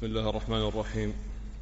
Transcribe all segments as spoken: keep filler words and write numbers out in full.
بسم الله الرحمن الرحيم.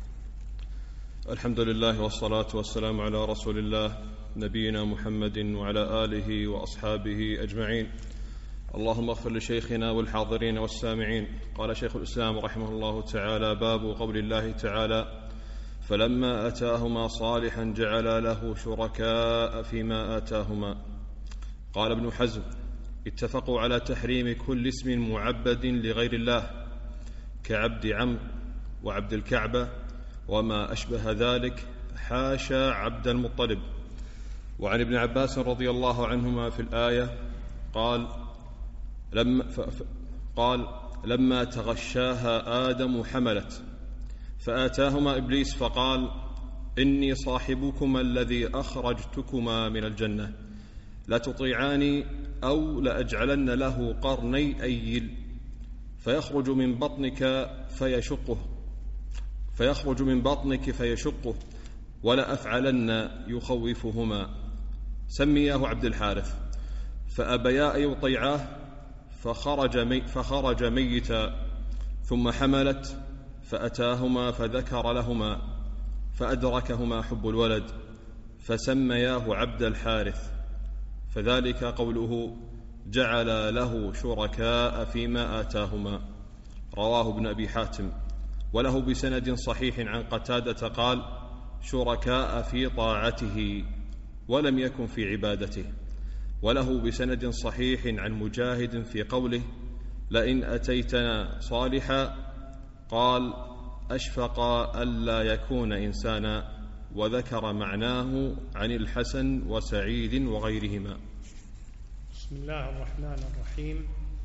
الحمد لله والصلاة والسلام على رسول الله نبينا محمد وعلى آله وأصحابه أجمعين. اللهم اغفر لشيخنا والحاضرين والسامعين. قال شيخ الإسلام رحمه الله تعالى: باب قول الله تعالى: فلما أتاهما صالحا جعل له شركاء فيما آتاهما. قال ابن حزم: اتفقوا على تحريم كل اسم معبد لغير الله كعبد عمرو وعبد الكعبة وما أشبه ذلك، حاشا عبد المطلب. وعن ابن عباس رضي الله عنهما في الآية قال: لما, قال لما تغشاها آدم حملت، فآتاهما إبليس فقال: إني صاحبكما الذي أخرجتكما من الجنة، لتطيعاني أو لأجعلن له قرني أيل فيخرج من بطنك فيشقه فيخرج من بطنك فيشقه ولأفعلن يخوفهما. سمياه عبد الحارث، فأبيا أن يطيعاه فخرج, مي فخرج ميتا، ثم حملت فأتاهما فذكر لهما فأدركهما حب الولد فسمياه عبد الحارث، فذلك قوله: جعل له شركاء فيما آتاهما. رواه ابن أبي حاتم، وله بسند صحيح عن قتادة قال: شركاء في طاعته ولم يكن في عبادته. وله بسند صحيح عن مجاهد في قوله: لئن أتيتنا صالحا، قال: أشفق ألا يكون إنسانا، وذكر معناه عن الحسن وسعيد وغيرهما. بسم الله الرحمن الرحيم.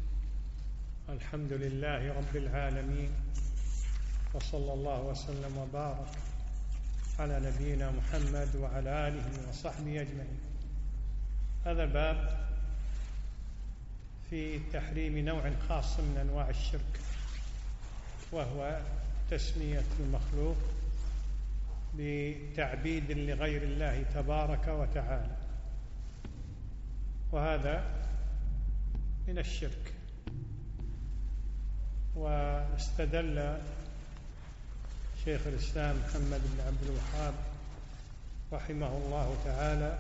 الحمد لله رب العالمين، وصلى الله وسلم وبارك على نبينا محمد وعلى آله وصحبه أجمعين. هذا باب في تحريم نوع خاص من أنواع الشرك، وهو تسمية المخلوق بتعبيد لغير الله تبارك وتعالى، وهذا من الشرك. واستدل شيخ الإسلام محمد بن عبد الوهاب رحمه الله تعالى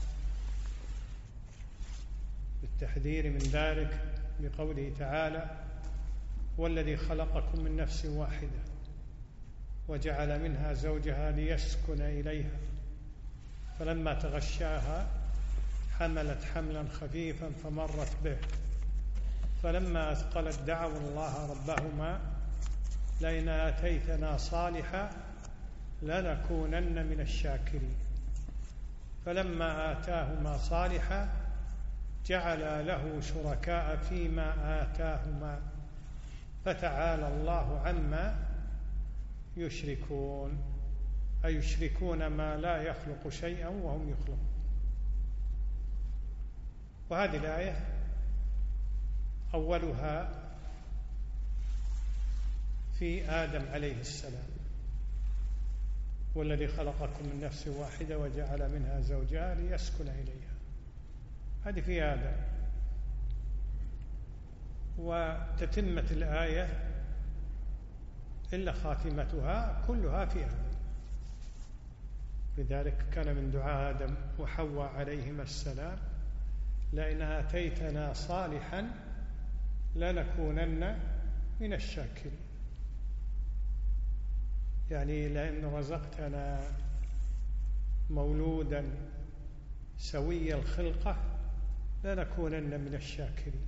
بالتحذير من ذلك بقوله تعالى: والذي خلقكم من نفس واحدة وجعل منها زوجها ليسكن إليها، فلما تغشاها حملت حملا خفيفا فمرت به، فلما أثقلت دعوا الله ربهما لئن آتيتنا صالحا لنكونن من الشاكرين. فلما آتاهما صالحا جعل له شركاء فيما آتاهما، فتعالى الله عما يشركون، أي يشركون ما لا يخلق شيئا وهم يخلقون. وهذه الآية أولها في آدم عليه السلام: والذي خلقكم من نفس واحدة وجعل منها زوجها ليسكن إليها. هذه في آدم. وتتمة الآية إلا خاتمتها كلها في آدم. لذلك كان من دعاء آدم وحواء عليهما السلام: لئن آتيتنا صالحا لنكونن من الشاكرين، يعني لئن رزقتنا مولودا سوي الخلقة لنكونن من الشاكرين.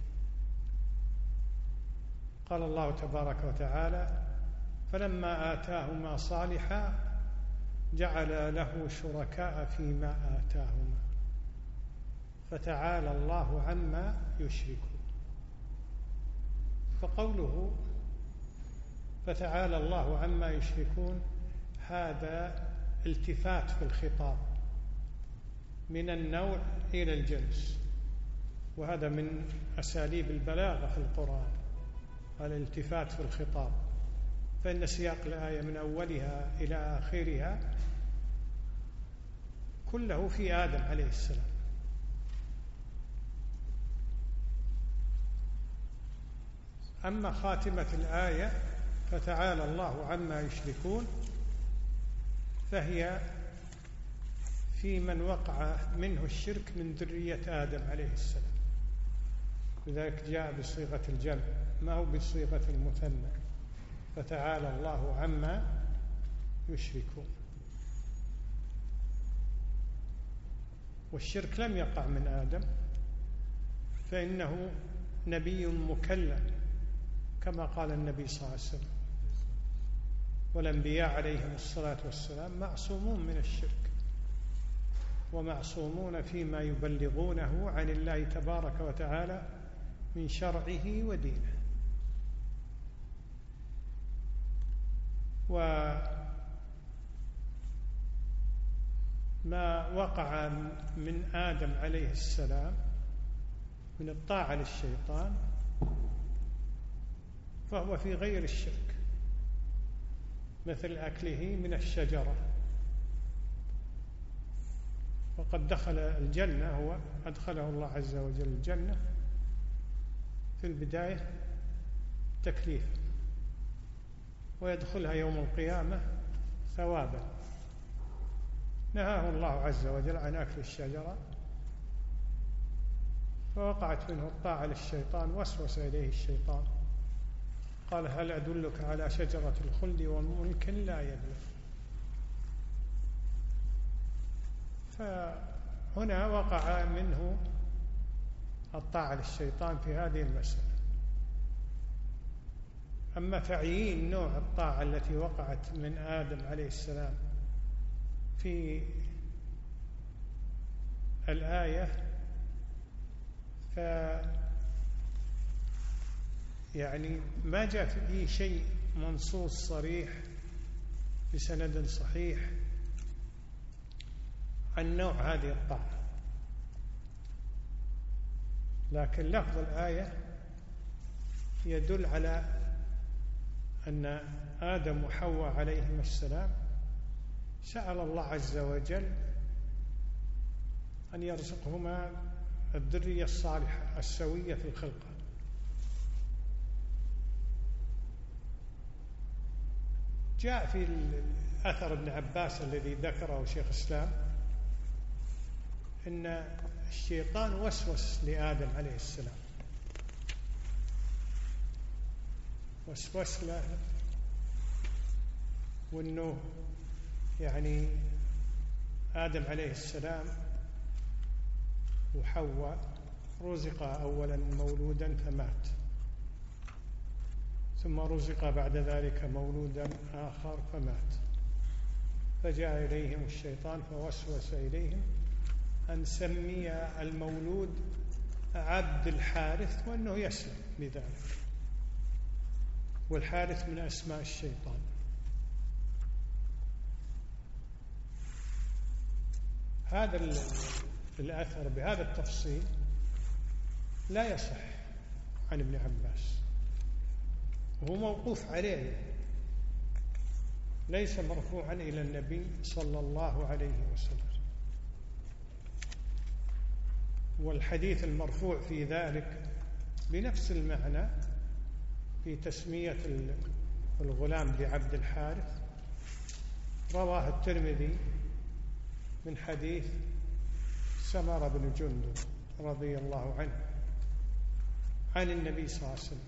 قال الله تبارك وتعالى: فلما آتاهما صالحا جعل له شركاء فيما آتاهما، فتعالى الله عما يشركون. فقوله فتعالى الله عما يشركون هذا التفات في الخطاب من النوع إلى الجنس، وهذا من أساليب البلاغة في القرآن، الالتفات في الخطاب. فإن سياق الآية من أولها إلى آخرها كله في آدم عليه السلام. أما خاتمة الآية فتعالى الله عما يشركون، فهي في من وقع منه الشرك من ذرية آدم عليه السلام، لذلك جاء بصيغة الجمع ما هو بصيغة المثنى، فتعالى الله عما يشركون. والشرك لم يقع من آدم، فإنه نبي مكلم كما قال النبي صلى الله عليه وسلم، والأنبياء عليهم الصلاة والسلام معصومون من الشرك، ومعصومون فيما يبلغونه عن الله تبارك وتعالى من شرعه ودينه. وما وقع من آدم عليه السلام من الطاعة للشيطان فهو في غير الشرك، مثل أكله من الشجرة، وقد دخل الجنة، هو أدخله الله عز وجل الجنة في البداية تكليفا، ويدخلها يوم القيامة ثوابا. نهاه الله عز وجل عن أكل الشجرة، فوقعت منه الطاعة للشيطان، وسوس إليه الشيطان قال هل أدلك على شجرة الخلد وملك لا يبلى. فهنا وقع منه الطاعة للشيطان في هذه المسألة. أما تعيين نوع الطاعة التي وقعت من آدم عليه السلام في الآية، ف يعني ما جاء فيه شيء منصوص صريح بسند صحيح عن نوع هذه الطاعة، لكن لفظ الآية يدل على أن آدم وحواء عليهما السلام سأل الله عز وجل أن يرزقهما الذرية الصالحة السوية في الخلقة. جاء في أثر ابن عباس الذي ذكره شيخ الإسلام إن الشيطان وسوس لآدم عليه السلام، وسوس له، وأنه يعني آدم عليه السلام وحواء رزق أولا مولودا فمات، ثم رزق بعد ذلك مولودا آخر فمات، فجاء إليهم الشيطان فوسوس إليهم أن سمي المولود عبد الحارث وأنه يسلم بذلك، والحارث من أسماء الشيطان. هذا الأثر بهذا التفصيل لا يصح عن ابن عباس، وهو موقوف عليه، ليس مرفوعا إلى النبي صلى الله عليه وسلم. والحديث المرفوع في ذلك بنفس المعنى في تسمية الغلام بعبد الحارث رواه الترمذي من حديث سمرة بن جندب رضي الله عنه عن النبي صلى الله عليه وسلم،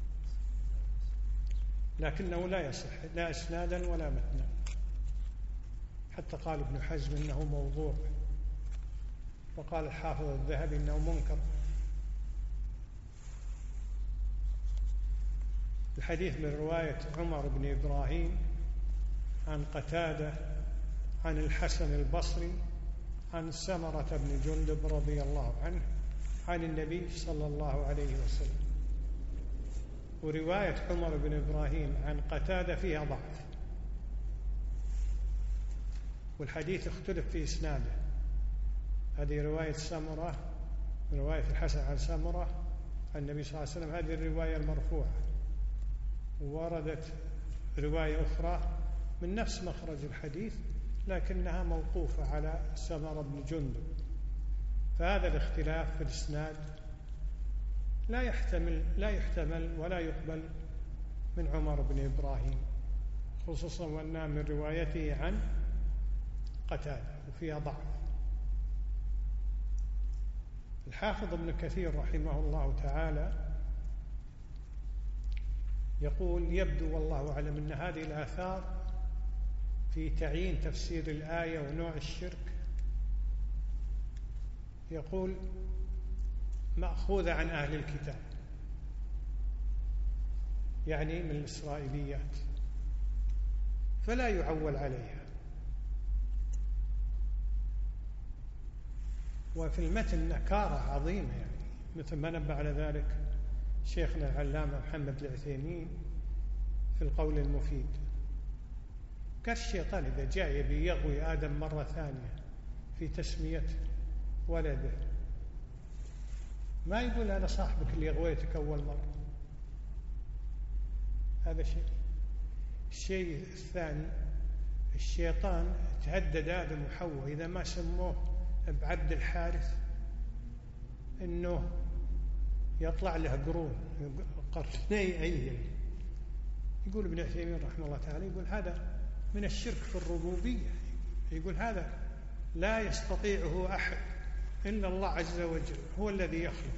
لكنه لا يصح لا إسنادا ولا متنا، حتى قال ابن حزم إنه موضوع، وقال الحافظ الذهبي إنه منكر. الحديث من رواية عمر بن إبراهيم عن قتادة عن الحسن البصري عن سمرة بن جندب رضي الله عنه عن النبي صلى الله عليه وسلم. ورواية عمر بن إبراهيم عن قتادة فيها ضعف، والحديث اختلف في إسناده. هذه رواية سمرة، رواية الحسن عن سمرة عن النبي صلى الله عليه وسلم، هذه الرواية المرفوعة. وردت رواية أخرى من نفس مخرج الحديث لكنها موقوفة على سمرة بن جندب، فهذا الاختلاف في الإسناد لا يحتمل لا يحتمل ولا يقبل من عمر بن إبراهيم، خصوصا وأنها من روايته عن قتادة وفيها ضعف. الحافظ ابن كثير رحمه الله تعالى يقول: يبدو والله أعلم أن هذه الآثار في تعيين تفسير الآية ونوع الشرك، يقول مأخوذة عن أهل الكتاب، يعني من الإسرائيليات، فلا يعول عليها. وفي المتن نكارة عظيمة، يعني مثل ما نبه على ذلك شيخنا العلامة محمد العثيمين في القول المفيد. قال الشيطان إذا جاء يبي يغوي آدم مرة ثانية في تسمية ولده، ما يقول أنا صاحبك اللي غويتك أول مرة. هذا شيء. الشيء الثاني، الشيطان تهدد آدم وحواء إذا ما سموه بعبد الحارث إنه يطلع له قرون قرني أيل. يقول ابن عثيمين رحمه الله تعالى، يقول هذا من الشرك في الربوبية. يقول هذا لا يستطيعه أحد إلا الله عز وجل، هو الذي يخلق.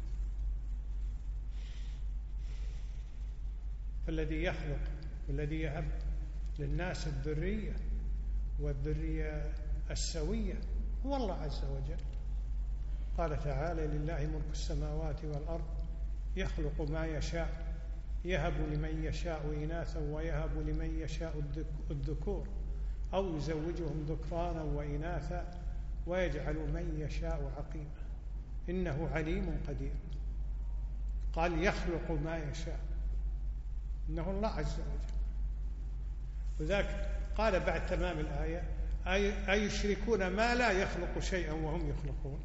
فالذي يخلق والذي يهب للناس الذرية والذرية السوية هو الله عز وجل. قال تعالى: لله ملك السماوات والأرض يخلق ما يشاء يهب لمن يشاء إناثا ويهب لمن يشاء الذكور أو يزوجهم ذكرانا وإناثا ويجعل من يشاء عقيما إنه عليم قدير. قال يخلق ما يشاء، إنه الله عز وجل. وذاك قال بعد تمام الآية: أيشركون ما لا يخلق شيئا وهم يخلقون.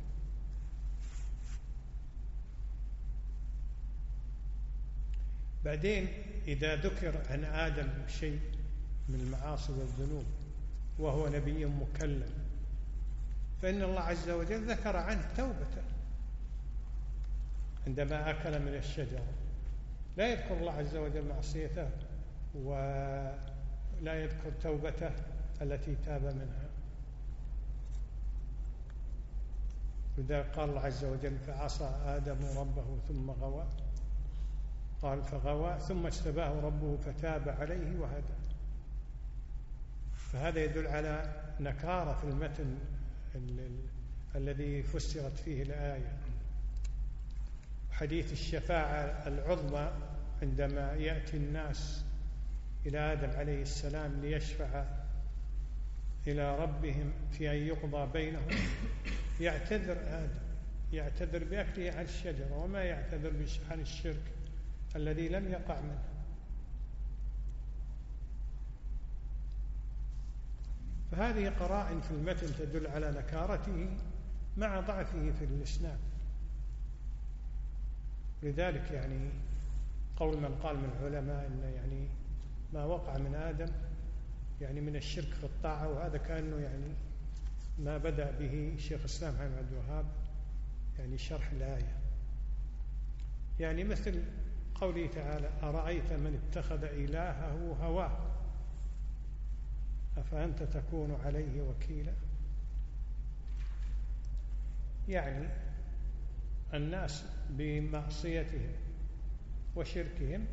بعدين إذا ذكر عن آدم شيء من المعاصي والذنوب وهو نبي مكلم، فإن الله عز وجل ذكر عنه توبته عندما أكل من الشجرة. لا يذكر الله عز وجل معصيته ولا يذكر توبته التي تاب منها. لذا قال الله عز وجل: فعصى آدم ربه ثم غوى. قال فغوى ثم اجتباه ربه فتاب عليه وهدى. فهذا يدل على نكارة في المتن الذي فسرت فيه الآية. حديث الشفاعة العظمى عندما يأتي الناس إلى آدم عليه السلام ليشفع إلى ربهم في أن يقضى بينهم، يعتذر آدم، يعتذر بأكله عن الشجرة وما يعتذر عن الشرك الذي لم يقع منه. فهذه قرائن في المتن تدل على نكارته مع ضعفه في الإسناد. لذلك يعني قول من قال من العلماء إن يعني ما وقع من آدم يعني من الشرك في الطاعة، وهذا كأنه يعني ما بدأ به شيخ الإسلام محمد عبد الوهاب يعني شرح الآية. يعني مثل قوله تعالى: أرأيت من اتخذ إلهه هواه أفأنت تكون عليه وكيلا. يعني الناس بمعصيتهم وشركهم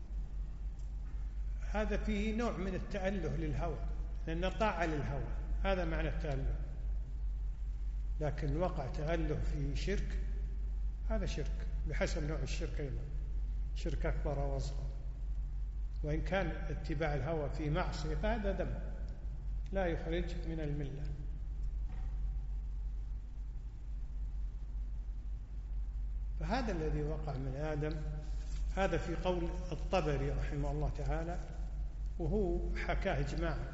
هذا فيه نوع من التأله للهوى، لأن طاعة للهوى، هذا معنى التأله. لكن وقع تأله في شرك، هذا شرك بحسب نوع الشرك أيضا، شرك أكبر وأصغر. وإن كان اتباع الهوى في معصية فهذا ذنب لا يخرج من الملة. فهذا الذي وقع من آدم هذا في قول الطبري رحمه الله تعالى، وهو حكاه إجماعا،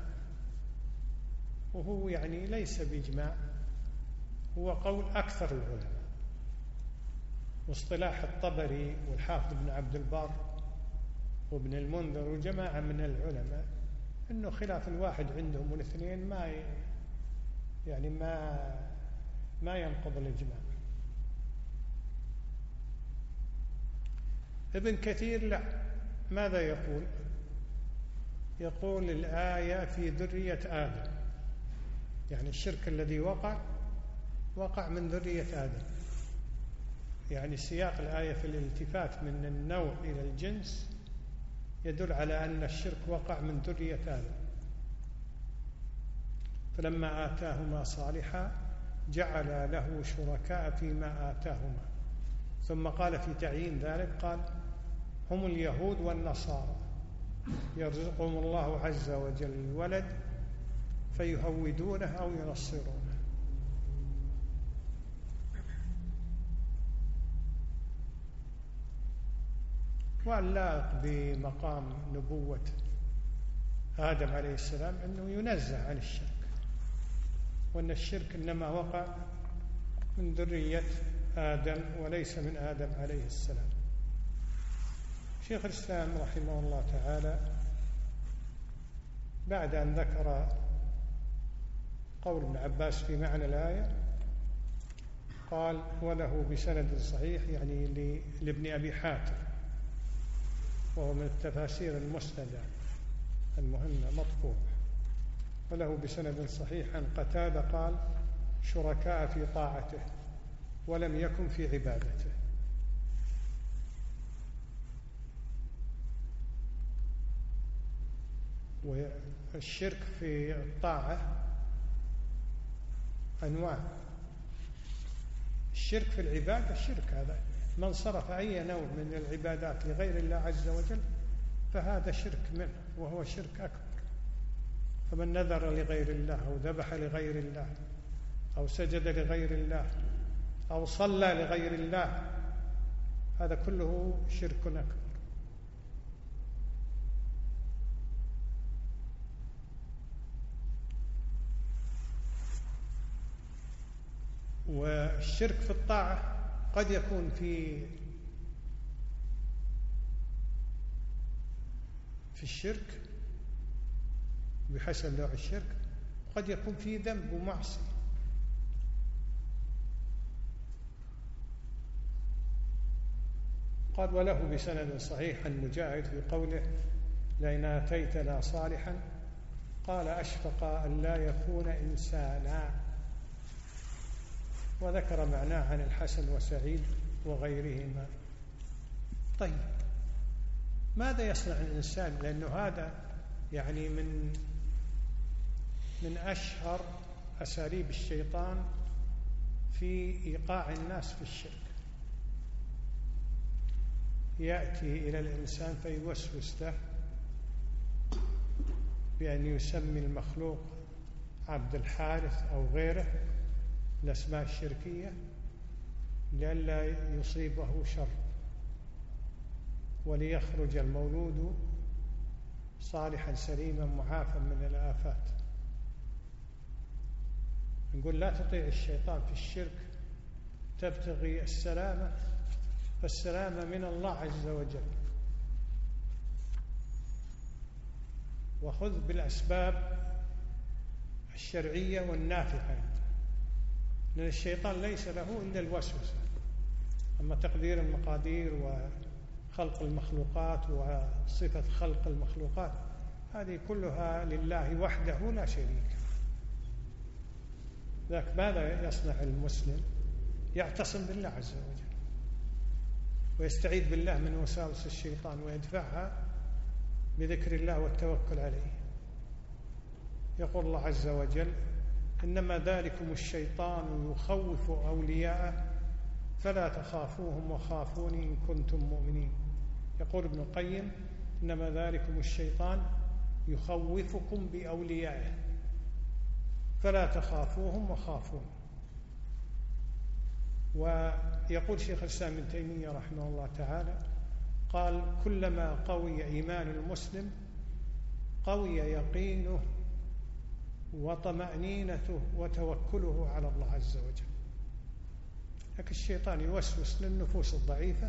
وهو يعني ليس بإجماع، هو قول أكثر العلماء. واصطلاح الطبري والحافظ بن عبد البر وابن المنذر وجماعة من العلماء أنه خلاف الواحد عندهم والاثنين ما يعني ما ما ينقض الإجماع. ابن كثير لا، ماذا يقول؟ يقول الآية في ذرية آدم، يعني الشرك الذي وقع وقع من ذرية آدم، يعني سياق الآية في الالتفات من النوع إلى الجنس يدل على أن الشرك وقع من ذرية آدم. فلما آتاهما صالحا جعل له شركاء فيما آتاهما، ثم قال في تعيين ذلك قال هم اليهود والنصارى يرزقهم الله عز وجل الولد فيهودونه أو ينصرونه. واللائق بمقام نبوة آدم عليه السلام أنه ينزه عن الشرك، وأن الشرك إنما وقع من ذرية آدم وليس من آدم عليه السلام. شيخ الإسلام رحمه الله تعالى بعد أن ذكر قول ابن عباس في معنى الآية قال وله بسند صحيح، يعني لابن أبي حاتم، وهو من التفاسير المسندة المهمة مطبوع، وله بسند صحيح عن قتادة قال شركاء في طاعته ولم يكن في عبادته. والشرك في الطاعة أنواع. الشرك في العبادة الشرك هذا من صرف أي نوع من العبادات لغير الله عز وجل فهذا شرك منه، وهو شرك أكبر. فمن نذر لغير الله أو ذبح لغير الله أو سجد لغير الله أو صلى لغير الله هذا كله شرك أكبر. والشرك في الطاعة قد يكون في في الشرك بحسب نوع الشرك، قد يكون في ذنب ومعصية. قال وله بسند صحيح عن مجاهد في قوله لئن آتيتنا صالحا قال أشفق أن لا يكون إنسانا، وذكر معناه عن الحسن وسعيد وغيرهما. طيب ماذا يصنع الإنسان؟ لأنه هذا يعني من من أشهر أساليب الشيطان في إيقاع الناس في الشرك. يأتي إلى الإنسان فيوسوس له بأن يسمي المخلوق عبد الحارث أو غيره الأسماء الشركية لئلا يصيبه شر، وليخرج المولود صالحا سليما معافى من الآفات. نقول لا تطيع الشيطان في الشرك تبتغي السلامة، فالسلامة من الله عز وجل، وخذ بالأسباب الشرعية والنافعة، لأن الشيطان ليس له إلا الوسوسة. أما تقدير المقادير وخلق المخلوقات وصفة خلق المخلوقات هذه كلها لله وحده لا شريك. ذاك ماذا يصنع المسلم؟ يعتصم بالله عز وجل ويستعيذ بالله من وساوس الشيطان ويدفعها بذكر الله والتوكل عليه. يقول الله عز وجل إنما ذلكم الشيطان يخوف أولياءه فلا تخافوهم وخافوني إن كنتم مؤمنين. يقول ابن القيم إنما ذلكم الشيطان يخوفكم بأوليائه فلا تخافوهم وخافون. ويقول شيخ الإسلام ابن تيمية رحمه الله تعالى قال كلما قوي إيمان المسلم قوي يقينه وطمأنينته وتوكله على الله عز وجل. لكن الشيطان يوسوس للنفوس الضعيفة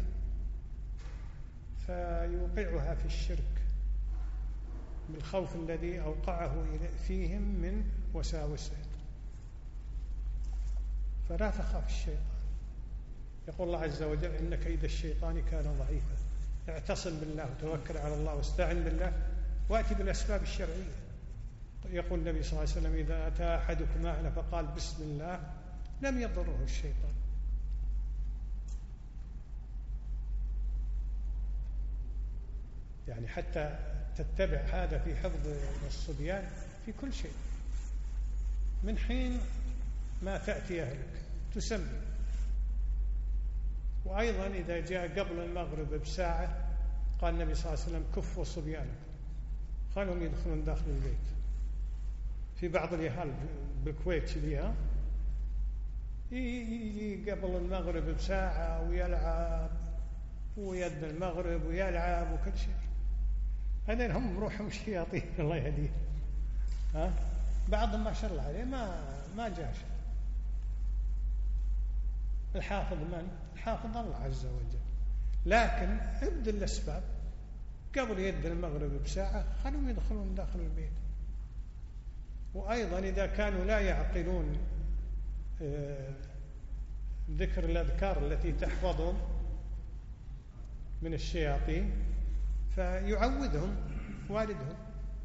فيوقعها في الشرك بالخوف الذي أوقعه فيهم من وساوسه، فلا تخاف الشيطان. يقول الله عز وجل إن كيد الشيطان كان ضعيفا. اعتصم بالله وتوكل على الله واستعن بالله، وأتي بالأسباب الشرعية. يقول النبي صلى الله عليه وسلم: إذا أتى أحدكم معنا فقال بسم الله لم يضره الشيطان. يعني حتى تتبع هذا في حفظ الصبيان في كل شيء، من حين ما تأتي أهلك تسمي. وأيضا إذا جاء قبل المغرب بساعة قال النبي صلى الله عليه وسلم: كفوا صبيانكم، خلهم يدخلون داخل البيت. في بعض الأهالي بالكويت كذي يجي قبل المغرب بساعة ويلعب ويد المغرب ويلعب وكل شيء. هذين هم روحهم شياطين الله يهديه. ها بعضهم ما شاء الله عليه ما ما جاش. الحافظ من؟ الحافظ الله عز وجل. لكن ابذل الأسباب قبل يد المغرب بساعة خلهم يدخلون داخل البيت. وأيضا إذا كانوا لا يعقلون ذكر الأذكار التي تحفظهم من الشياطين فيعوذهم والدهم.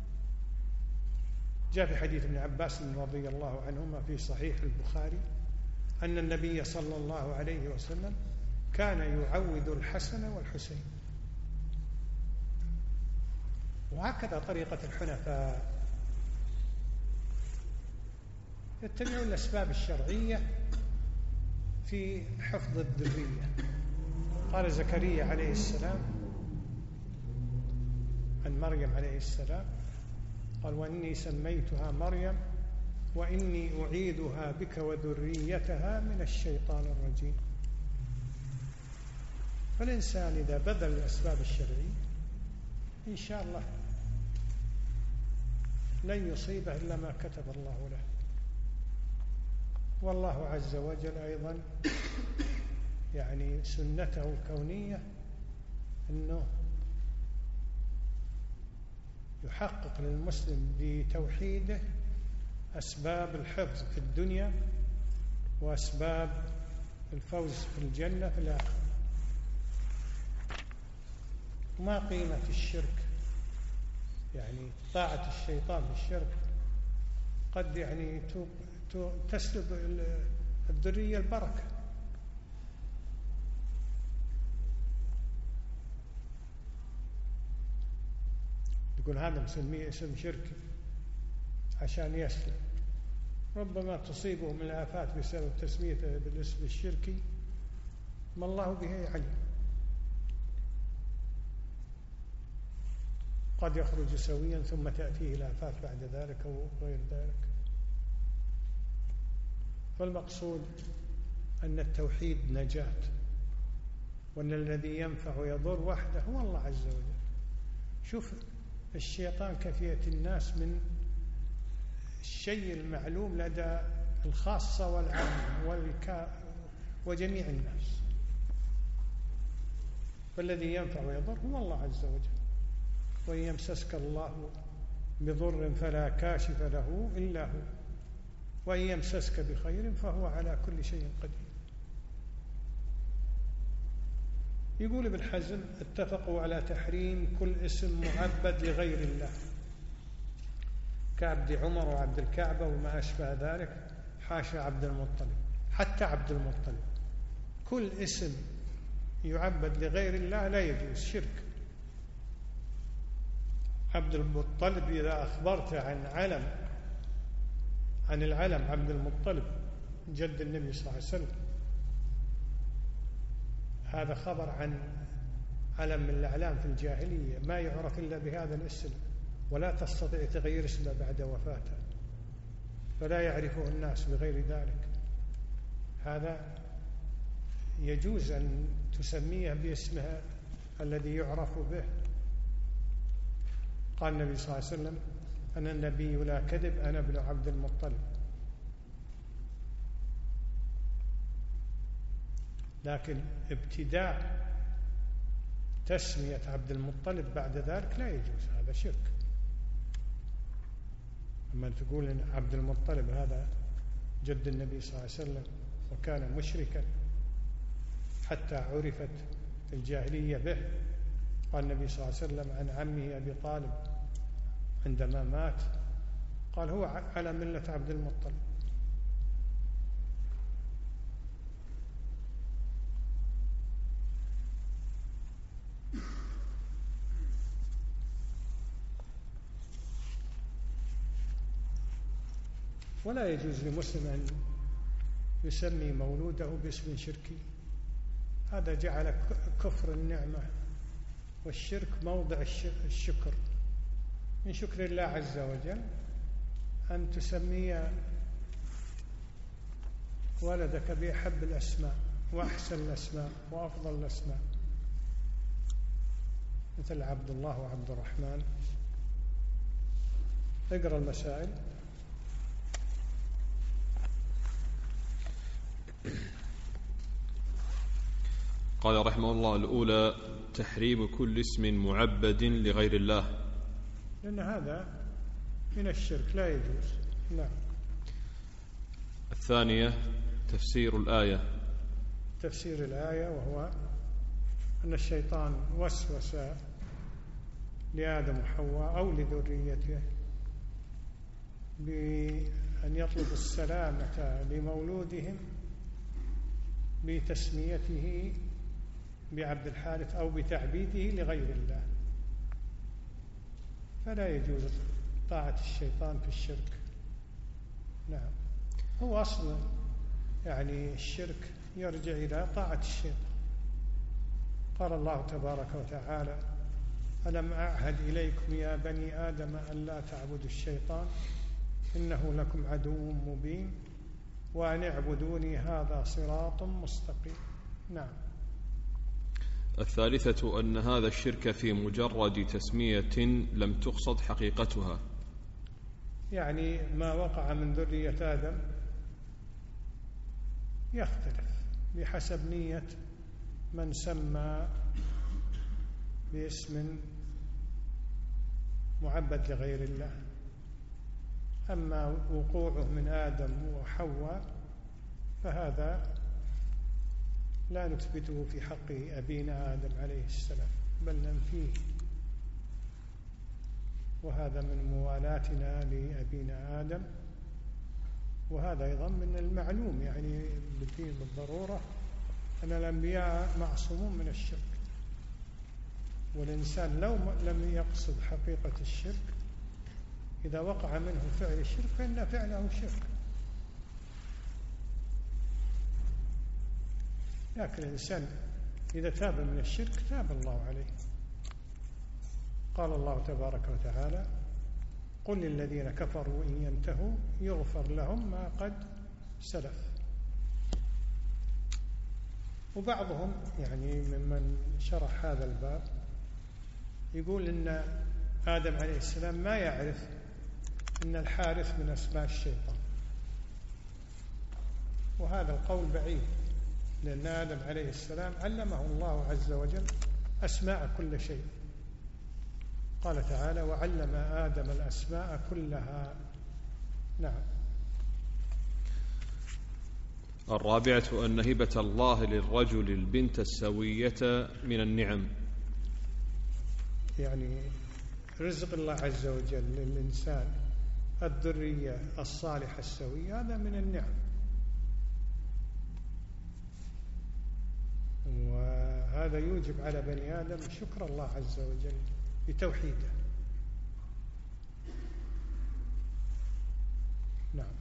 جاء في حديث ابن عباس رضي الله عنهما في صحيح البخاري أن النبي صلى الله عليه وسلم كان يعوذ الحسن والحسين. وهكذا طريقة الحنفاء، يتبعون الأسباب الشرعية في حفظ الذرية. قال زكريا عليه السلام عن مريم عليه السلام قال: وإني سميتها مريم وإني أعيذها بك وذريتها من الشيطان الرجيم. فالإنسان إذا بذل الأسباب الشرعية إن شاء الله لن يصيبه إلا ما كتب الله له. والله عز وجل أيضا يعني سنته الكونية أنه يحقق للمسلم بتوحيده أسباب الحفظ في الدنيا وأسباب الفوز في الجنة في الآخرة. ما قيمة الشرك؟ يعني طاعة الشيطان في الشرك قد يعني تسلب الذرية البركة. يقول هذا مسميه اسم شركي عشان يسلم، ربما تصيبه من الآفات بسبب تسميته بالاسم الشركي ما الله به عليم. قد يخرج سويا ثم تأتيه الآفات بعد ذلك أو غير ذلك. فالمقصود أن التوحيد نجاة، وأن الذي ينفع ويضر وحده هو الله عز وجل. شوف الشيطان كفية الناس من الشيء المعلوم لدى الخاصة والعامة والكا وجميع الناس. فالذي ينفع ويضر هو الله عز وجل. وإن يمسسك الله بضر فلا كاشف له إلا هو، وإن يمسسك بخير فهو على كل شيء قدير. يقول ابن حزم: اتفقوا على تحريم كل اسم معبد لغير الله كعبد عمر وعبد الكعبة وما أشبه ذلك، حاشا عبد المطلب. حتى عبد المطلب كل اسم يعبد لغير الله لا يجوز، شرك. عبد المطلب إذا أخبرت عن علم عن العلم عبد المطلب جد النبي صلى الله عليه وسلم، هذا خبر عن علم من الأعلام في الجاهلية ما يعرف إلا بهذا الاسم، ولا تستطيع تغيير اسمه بعد وفاته، فلا يعرفه الناس بغير ذلك. هذا يجوز أن تسميه باسمها الذي يعرف به. قال النبي صلى الله عليه وسلم: أنا النبي لا كذب، أنا ابن عبد المطلب. لكن ابتداء تسمية عبد المطلب بعد ذلك لا يجوز، هذا شرك. أما تقول إن عبد المطلب هذا جد النبي صلى الله عليه وسلم وكان مشركا حتى عرفت الجاهلية به، قال النبي صلى الله عليه وسلم عن عمه أبي طالب عندما مات، قال هو على ملة عبد المطلب. ولا يجوز لمسلم أن يسمي مولوده باسم شركي، هذا جعل كفر النعمة والشرك موضع الشكر. من شكر الله عز وجل أن تسمي ولدك بأحب الأسماء وأحسن الأسماء وأفضل الأسماء، مثل عبد الله وعبد الرحمن. اقرأ المسائل. قال رحمه الله: الأولى تحريم كل اسم معبد لغير الله، لأن هذا من الشرك لا يجوز. نعم. الثانية تفسير الآية. تفسير الآية وهو أن الشيطان وسوس لآدم وحواء أو لذريته بأن يطلب السلامة لمولودهم بتسميته بعبد الحارث أو بتعبيده لغير الله، فلا يجوز طاعة الشيطان في الشرك. نعم. هو أصلا يعني الشرك يرجع إلى طاعة الشيطان. قال الله تبارك وتعالى: ألم أعهد إليكم يا بني آدم ألا تعبدوا الشيطان إنه لكم عدو مبين وأن اعبدوني هذا صراط مستقيم. نعم. الثالثة أن هذا الشرك في مجرد تسمية لم تقصد حقيقتها، يعني ما وقع من ذرية آدم يختلف بحسب نية من سمى باسم معبد لغير الله. أما وقوعه من آدم وحواء فهذا لا نثبته في حق أبينا آدم عليه السلام، بل ننفيه، وهذا من موالاتنا لأبينا آدم. وهذا أيضا من المعلوم يعني بالدين بالضرورة أن الأنبياء معصومون من الشرك، والإنسان لو لم يقصد حقيقة الشرك إذا وقع منه فعل الشرك فإن فعله شرك. لكن الإنسان إذا تاب من الشرك تاب الله عليه. قال الله تبارك وتعالى: قل للذين كفروا إن ينتهوا يغفر لهم ما قد سلف. وبعضهم يعني ممن شرح هذا الباب يقول إن آدم عليه السلام ما يعرف إن الحارث من أسماء الشيطان، وهذا القول بعيد، لأن آدم عليه السلام علمه الله عز وجل أسماء كل شيء. قال تعالى: وعلم آدم الأسماء كلها. نعم. الرابعة أن هبة الله للرجل البنت السوية من النعم، يعني رزق الله عز وجل للإنسان الذرية الصالحة السوية، هذا من النعم، وهذا يوجب على بني آدم شكر الله عز وجل بتوحيده. نعم.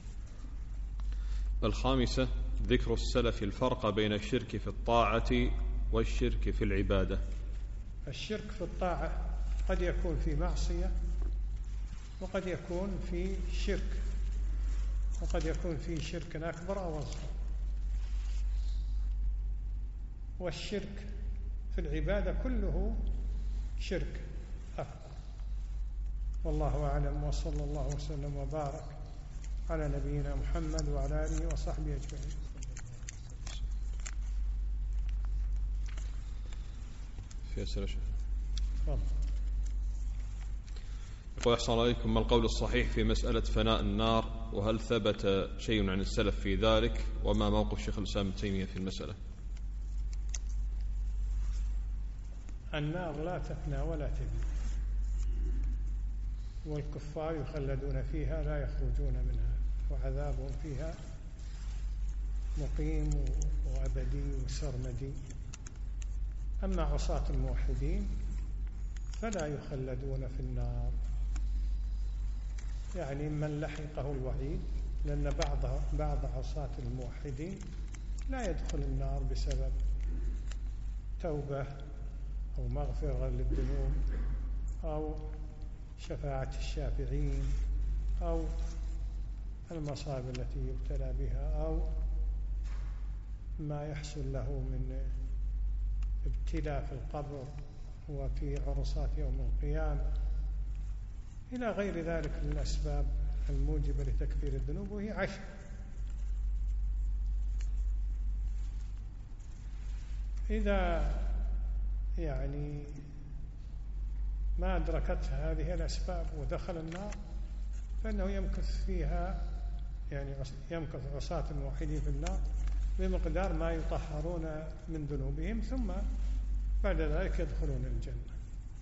الخامسة ذكر السلف الفرق بين الشرك في الطاعة والشرك في العبادة. الشرك في الطاعة قد يكون في معصية، وقد يكون في شرك، وقد يكون في شرك أكبر أو أصغر. والشرك في العبادة كله شرك أكبر. والله أعلم، وصلى الله وسلم وبارك على نبينا محمد وعلى آله وصحبه أجمعين. في أسئلة شيخ؟ تفضل. يقول: أحسن عليكم، ما القول الصحيح في مسألة فناء النار، وهل ثبت شيء عن السلف في ذلك، وما موقف شيخ الإسلام ابن تيمية في المسألة؟ النار لا تفنى ولا تبنى، والكفار يخلدون فيها لا يخرجون منها، وعذابهم فيها مقيم وأبدي وسرمدي. أما عصاة الموحدين فلا يخلدون في النار، يعني من لحقه الوعيد، لأن بعض بعض عصاة الموحدين لا يدخل النار بسبب توبة أو مغفرة للذنوب أو شفاعة الشافعين أو المصائب التي يبتلى بها أو ما يحصل له من ابتلاء في القبر وفي عرصات يوم القيامة إلى غير ذلك من الأسباب الموجبة لتكفير الذنوب، وهي عشر. إذا يعني ما أدركتها هذه الأسباب ودخل النار فإنه يمكث فيها، يعني يمكث عصاة الموحدين في النار بمقدار ما يطهرون من ذنوبهم، ثم بعد ذلك يدخلون الجنة.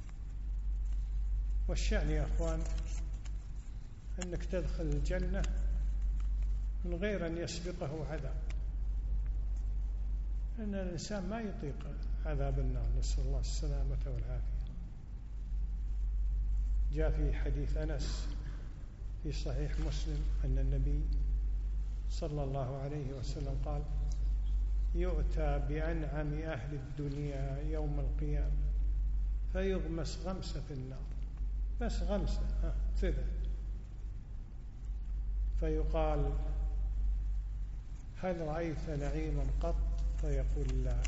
والشأن يا أخوان أنك تدخل الجنة من غير أن يسبقه عذاب، لأن الإنسان ما يطيق عذاب النار، نسأل الله السلامة والعافية. جاء في حديث أنس في صحيح مسلم أن النبي صلى الله عليه وسلم قال: يؤتى بأنعم أهل الدنيا يوم القيامة فيغمس غمسة في النار، بس غمسة كذا، فيقال: هل رأيت نعيما قط؟ فيقول: لا.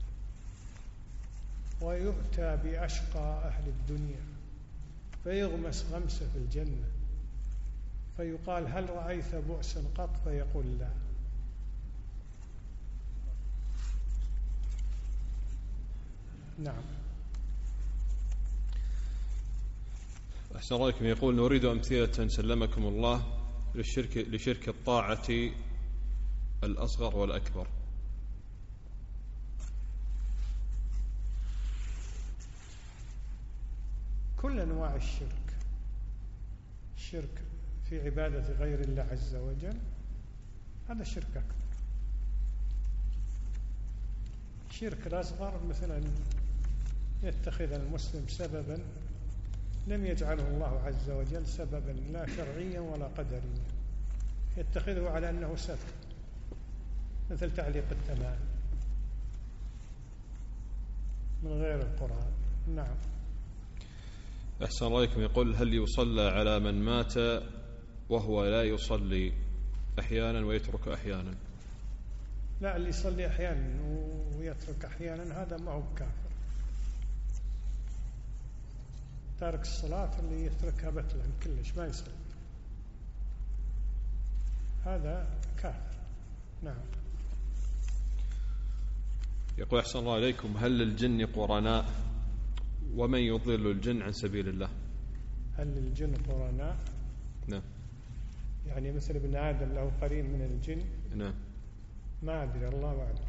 ويؤتى بأشقى أهل الدنيا فيغمس غمسة في الجنة، فيقال: هل رأيت بؤسا قط؟ فيقول: لا. نعم. أحسن الله إليكم. يقول: نريد أمثلة سلمكم الله للشرك لشرك الطاعة الأصغر والأكبر. كل أنواع الشرك، الشرك في عبادة غير الله عز وجل هذا شرك أكبر. الشرك الأصغر مثلا يتخذ المسلم سببا لم يجعله الله عز وجل سببا لا شرعيا ولا قدريا، يتخذه على أنه سبب، مثل تعليق التمائم من غير القرآن. نعم. أحسن الله إليكم. يقول: هل يصلى على من مات وهو لا يصلي أحيانا ويترك أحيانا؟ لا، اللي يصلي أحيانا ويترك أحيانا هذا ما هو كافر. تارك الصلاة اللي يتركها بتلا كلش ما يصلي هذا كافر. نعم. يقول: أحسن الله إليكم، هل للجن قرناء؟ ومن يضل الجن عن سبيل الله؟ هل للجن قرناء؟ نعم. يعني مثل ابن آدم له قرين من الجن؟ نعم. ما أدري، الله أعلم.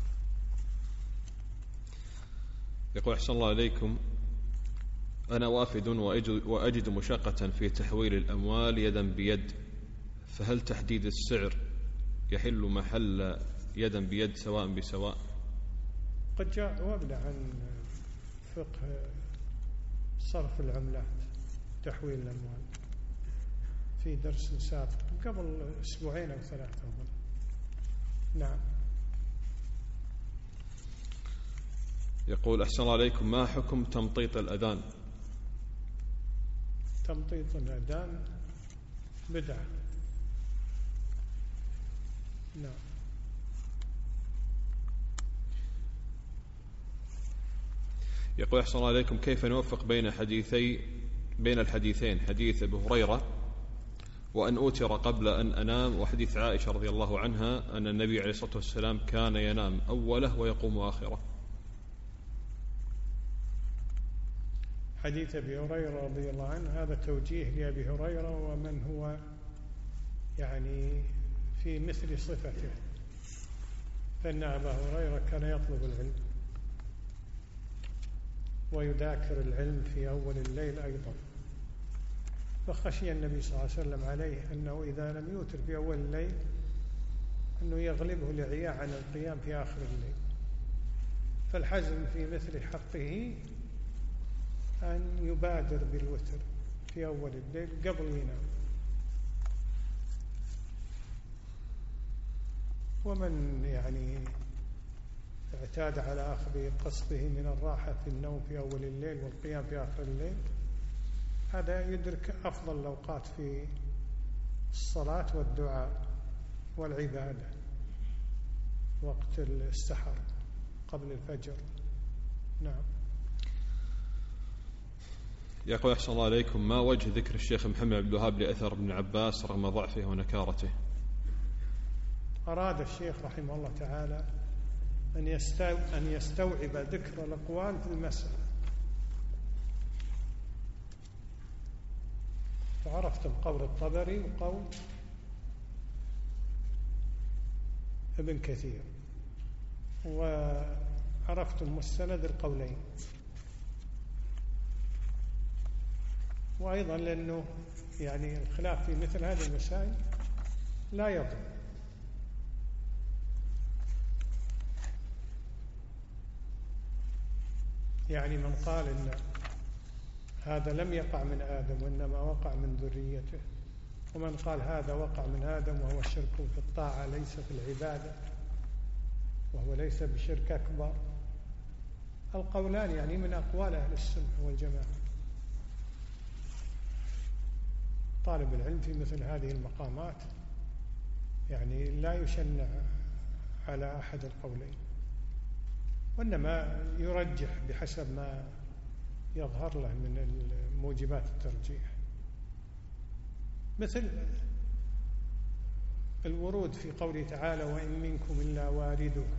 يقول: أحسن الله إليكم، أنا وافد وأجد مشقة في تحويل الأموال يدا بيد، فهل تحديد السعر يحل محل يدا بيد سواء بسواء؟ قد جاء وابلع عن فقه صرف العملات تحويل الأموال في درس سابق قبل أسبوعين أو ثلاثة أظن. نعم. يقول: أحسن الله عليكم، ما حكم تمطيط الأذان؟ تمطيط الأذان بدعة. نعم. يقول: أحسن الله عليكم، كيف نوفق بين حديثي بين الحديثين، حديث أبي هريرة وأن أوتر قبل أن أنام، وحديث عائشة رضي الله عنها أن النبي عليه الصلاة والسلام كان ينام أوله ويقوم آخره؟ حديث أبي هريرة رضي الله عنه هذا توجيه لأبي هريرة ومن هو يعني في مثل صفته، فإن أبا هريرة كان يطلب العلم ويذاكر العلم في أول الليل أيضا. فخشي النبي صلى الله عليه وسلم عليه أنه إذا لم يوتر في أول الليل أنه يغلبه الإعياء عن القيام في آخر الليل. فالحزم في مثل حقه أن يبادر بالوتر في أول الليل قبل ينام. ومن يعني اعتاد على أخذ قسطه من الراحة في النوم في أول الليل والقيام في آخر الليل، هذا يدرك أفضل الأوقات في الصلاة والدعاء والعبادة، وقت السحر قبل الفجر. نعم. يقول أحسن الله عليكم، ما وجه ذكر الشيخ محمد عبد الوهاب لأثر ابن عباس رغم ضعفه ونكارته؟ أراد الشيخ رحمه الله تعالى أن أن يستوعب ذكر الأقوال في المسألة، فعرفتم قول الطبري وقول ابن كثير، وعرفتم مستند القولين. وأيضا لأنه يعني الخلاف في مثل هذه المسائل لا يضر. يعني من قال إن هذا لم يقع من آدم وإنما وقع من ذريته، ومن قال هذا وقع من آدم وهو شرك في الطاعة ليس في العبادة وهو ليس بشرك أكبر، القولان يعني من أقوال أهل السنة والجماعة. طالب العلم في مثل هذه المقامات يعني لا يشنع على أحد القولين، وإنما يرجح بحسب ما يظهر له من موجبات الترجيح، مثل الورود في قوله تعالى وإن منكم إلا واردها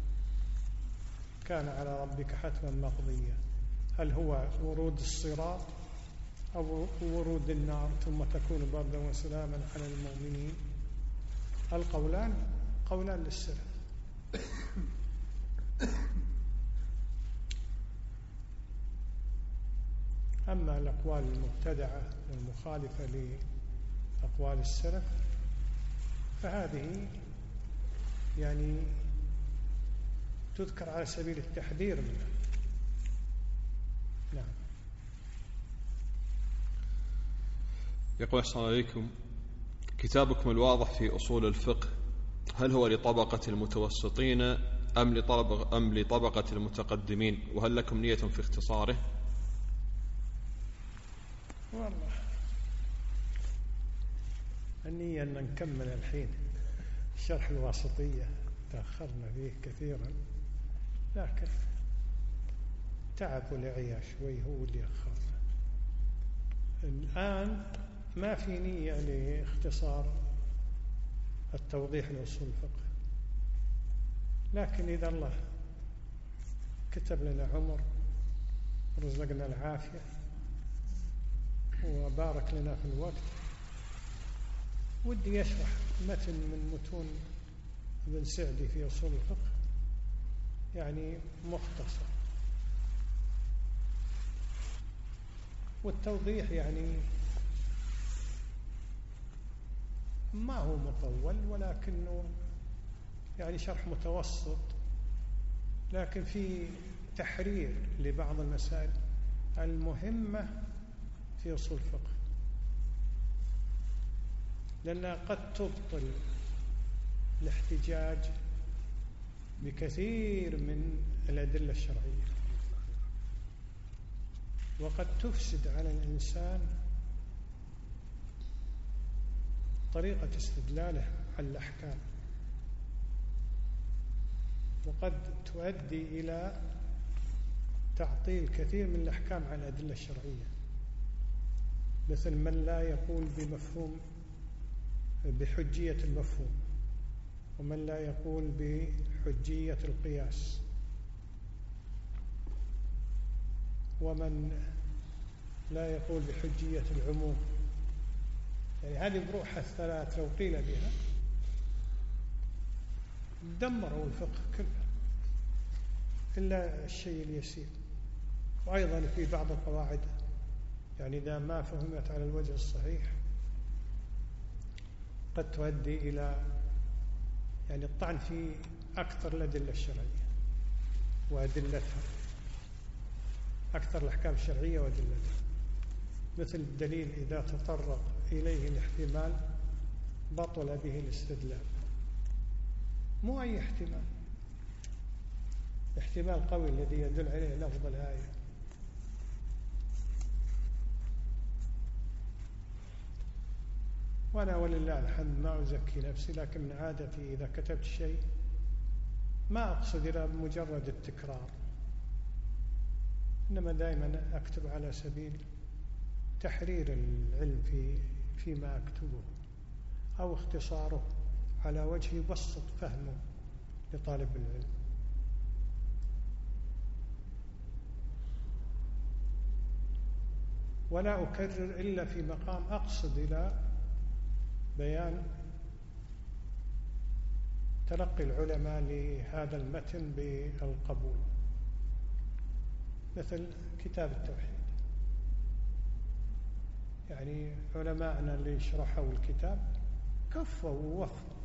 كان على ربك حتما مقضيا. هل هو ورود الصراط أو ورود النار ثم تكون بردا وسلاما على المؤمنين؟ القولان قولان للسلف. أما الأقوال المبتدعة والمخالفة لأقوال السلف فهذه يعني تذكر على سبيل التحذير منها. نعم. يقول أحسن عليكم، كتابكم الواضح في أصول الفقه هل هو لطبقة المتوسطين أم لطبقة, أم لطبقة المتقدمين؟ وهل لكم نية في اختصاره؟ والله النية أن نكمل الحين شرح الواسطية، تأخرنا فيه كثيرا، لكن تعب والعيا شوي هو اللي أخرنا. الآن ما في نية لاختصار التوضيح لأصول الفقه، لكن إذا الله كتب لنا عمر ورزقنا العافية وبارك لنا في الوقت ودي يشرح متن من متون ابن سعدي في أصول الفقه، يعني مختصر، والتوضيح يعني ما هو مطول ولكنه يعني شرح متوسط، لكن في تحرير لبعض المسائل المهمة في أصول الفقه، لأنها قد تبطل الاحتجاج بكثير من الأدلة الشرعية، وقد تفسد على الإنسان طريقة استدلاله على الأحكام، وقد تؤدي إلى تعطيل كثير من الأحكام على الأدلة الشرعية، مثل من لا يقول بمفهوم بحجية المفهوم، ومن لا يقول بحجية القياس، ومن لا يقول بحجية العموم. يعني هذه بروحها الثلاث لو قيل بها دمروا الفقه كله إلا الشيء اليسير. وأيضا في بعض القواعد يعني إذا ما فهمت على الوجه الصحيح قد تؤدي إلى يعني الطعن في أكثر الأدلة الشرعية وأدلتها، أكثر الأحكام الشرعية وأدلتها، مثل الدليل إذا تطرق إليه الاحتمال بطل به الاستدلال. مو أي احتمال، احتمال قوي الذي يدل عليه لفظ الآية. وأنا ولله الحمد ما أزكي نفسي، لكن من عادتي إذا كتبت شيء ما أقصد إلى مجرد التكرار، إنما دائما أكتب على سبيل تحرير العلم في فيما أكتبه أو اختصاره على وجه يبسط فهمه لطالب العلم. ولا أكرر إلا في مقام أقصد إلى بيان تلقي العلماء لهذا المتن بالقبول، مثل كتاب التوحيد. يعني علماءنا اللي شرحوا الكتاب كفوا ووفوا،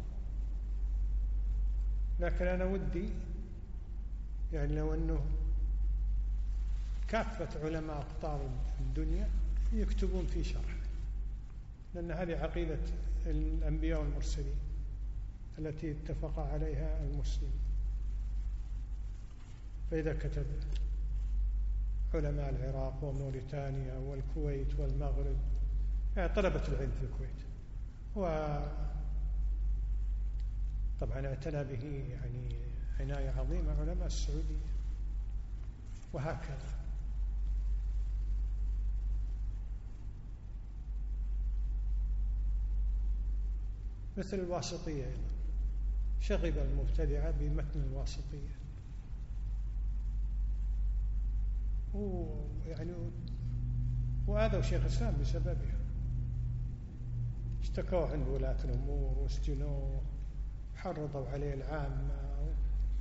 لكن أنا ودي يعني لو أنه كافة علماء أقطار الدنيا يكتبون في شرح، لأن هذه عقيدة الأنبياء والمرسلين التي اتفق عليها المسلمين. فإذا كتب علماء العراق وموريتانيا والكويت والمغرب، يعني طلبة العلم في الكويت، وطبعا اعتنى به يعني عناية عظيمة علماء السعودية، وهكذا. مثل الواسطية أيضا، شغب المبتدعة بمتن الواسطية، ويعني وآذوا شيخ الإسلام بسببها، اشتكوا عند ولاة الأمور واسجنوه، حرضوا عليه العامة،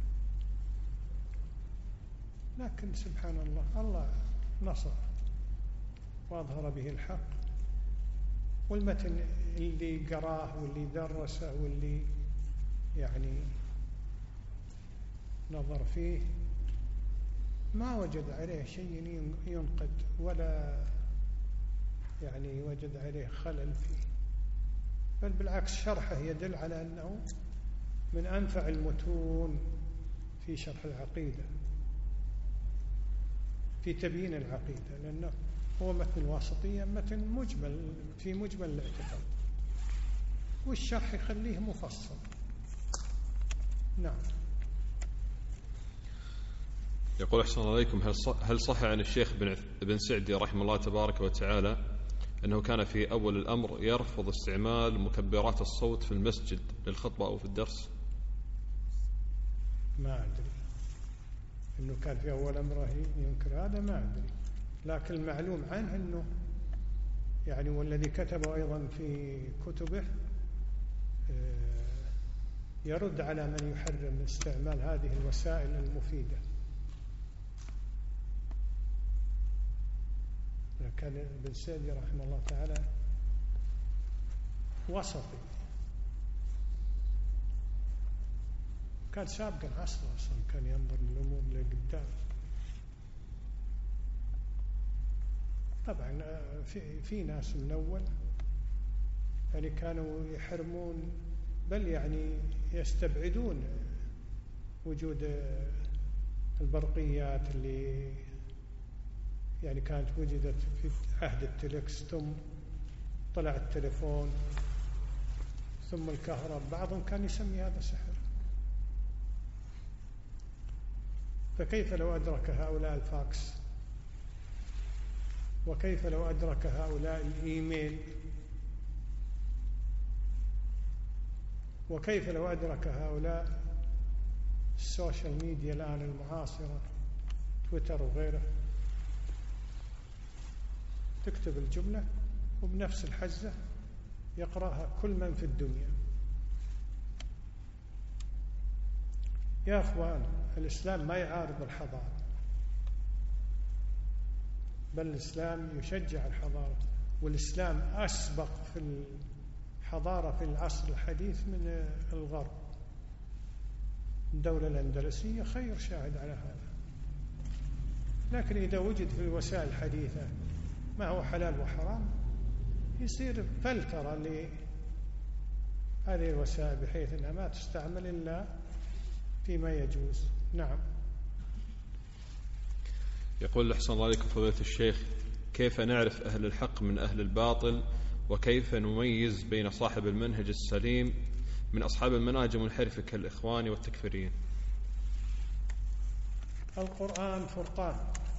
لكن سبحان الله الله نصر وأظهر به الحق. والمتن اللي قراه واللي درسه واللي يعني نظر فيه ما وجد عليه شيء ينقد ولا يعني وجد عليه خلل فيه، بل بالعكس شرحه يدل على أنه من أنفع المتون في شرح العقيدة، في تبيين العقيدة، لأنه هو متن الواسطية متن مجمل في مجمل الاعتقاد، والشرح يخليه مفصل. نعم. يقول أحسن الله عليكم، هل صح عن الشيخ بن سعدي رحمه الله تبارك وتعالى أنه كان في أول الأمر يرفض استعمال مكبرات الصوت في المسجد للخطبة أو في الدرس؟ ما أدري أنه كان في أول أمره ينكر هذا، ما أدري، لكن المعلوم عنه أنه يعني والذي كتبه أيضا في كتبه يرد على من يحرم استعمال هذه الوسائل المفيدة. كان ابن سعدي رحمه الله تعالى وسطي، كان سابقا عصره أصلا، كان ينظر للأمور لقدام. طبعا في, في ناس من أول يعني كانوا يحرمون بل يعني يستبعدون وجود البرقيات اللي يعني كانت وجدت في عهد التلكس، ثم طلع التليفون، ثم الكهرباء. بعضهم كان يسمي هذا سحر. فكيف لو أدرك هؤلاء الفاكس؟ وكيف لو أدرك هؤلاء الإيميل؟ وكيف لو أدرك هؤلاء السوشيال ميديا الآن المعاصرة، تويتر وغيره؟ تكتب الجملة وبنفس الحزة يقرأها كل من في الدنيا. يا أخوان، الإسلام ما يعارض الحضارة، بل الإسلام يشجع الحضارة، والإسلام أسبق في الحضارة في العصر الحديث من الغرب. الدولة الأندلسية خير شاهد على هذا. لكن إذا وجد في الوسائل الحديثة ما هو حلال وحرام يصير فلترة لهذه الوسائل بحيث أنها ما تستعمل إلا فيما يجوز. نعم. يقول أحسن الله عليكم فضيلة الشيخ، كيف نعرف أهل الحق من أهل الباطل، وكيف نميز بين صاحب المنهج السليم من أصحاب المناهج المنحرفة كالإخوان والتكفيريين؟ القرآن فرقان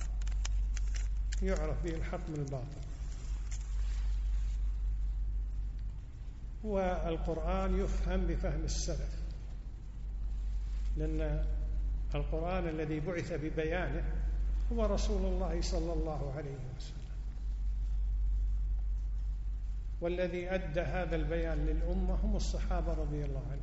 يعرف به الحق من الباطل، والقرآن يفهم بفهم السلف، لأن القرآن الذي بعث ببيانه هو رسول الله صلى الله عليه وسلم، والذي أدى هذا البيان للأمة هم الصحابة رضي الله عنهم.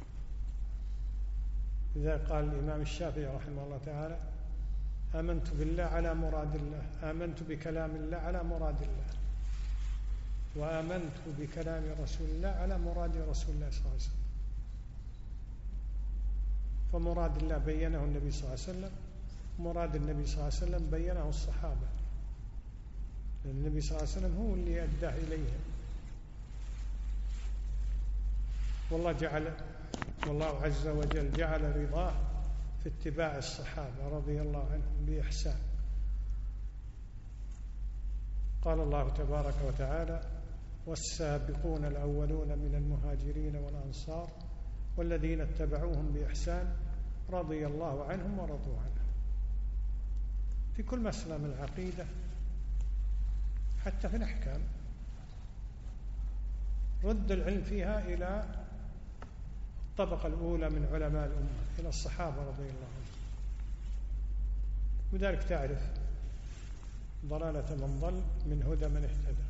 إذا قال الإمام الشافعي رحمه الله تعالى: آمنت بالله على مراد الله، آمنت بكلام الله على مراد الله، وآمنت بكلام رسول الله على مراد رسول الله صلى الله عليه وسلم. فمراد الله بينه النبي صلى الله عليه وسلم، مراد النبي صلى الله عليه وسلم بينه الصحابة، لأن النبي صلى الله عليه وسلم هو اللي أداه إليهم. والله جعل والله عز وجل جعل رضاه في اتباع الصحابة رضي الله عنهم بإحسان. قال الله تبارك وتعالى: والسابقون الأولون من المهاجرين والأنصار والذين اتبعوهم بإحسان رضي الله عنهم ورضوا عنه. في كل مسألة من العقيدة حتى في الأحكام رد العلم فيها إلى الطبقة الأولى من علماء الأمة، إلى الصحابة رضي الله عنهم. وذلك تعرف ضلالة من ضل من هدى من اهتدى.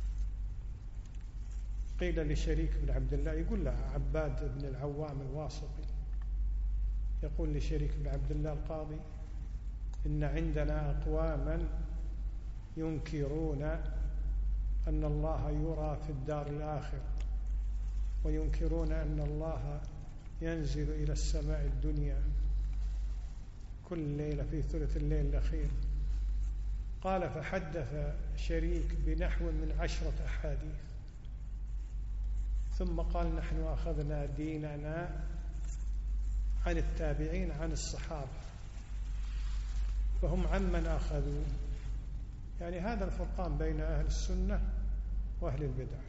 قيل لشريك بن عبد الله، يقول له عباد بن العوام الواسطي، يقول لشريك بن عبد الله القاضي: إن عندنا أقواما ينكرون أن الله يرى في الدار الآخرة، وينكرون أن الله ينزل إلى السماء الدنيا كل ليلة في ثلث الليل الأخير. قال: فحدث شريك بنحو من عشرة أحاديث، ثم قال: نحن أخذنا ديننا عن التابعين عن الصحابة، فهم عمن أخذوا. يعني هذا الفرقان بين أهل السنة وأهل البدع.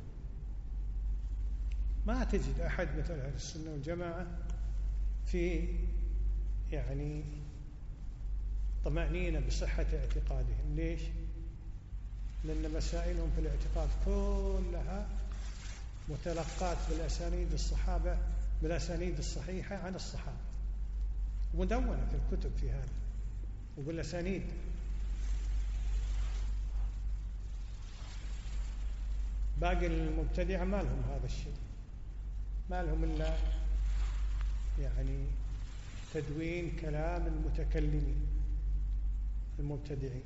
ما تجد أحد مثل أهل السنة والجماعة في يعني طمأنينة بصحة اعتقادهم. ليش؟ لأن مسائلهم في الاعتقاد كلها متلقات بالأسانيد الصحابة بالأسانيد الصحيحة عن الصحابة، مدونة في الكتب في هذا وبالأسانيد. باقي المبتدعة ما لهم هذا الشيء، ما لهم إلا يعني تدوين كلام المتكلمين المبتدعين.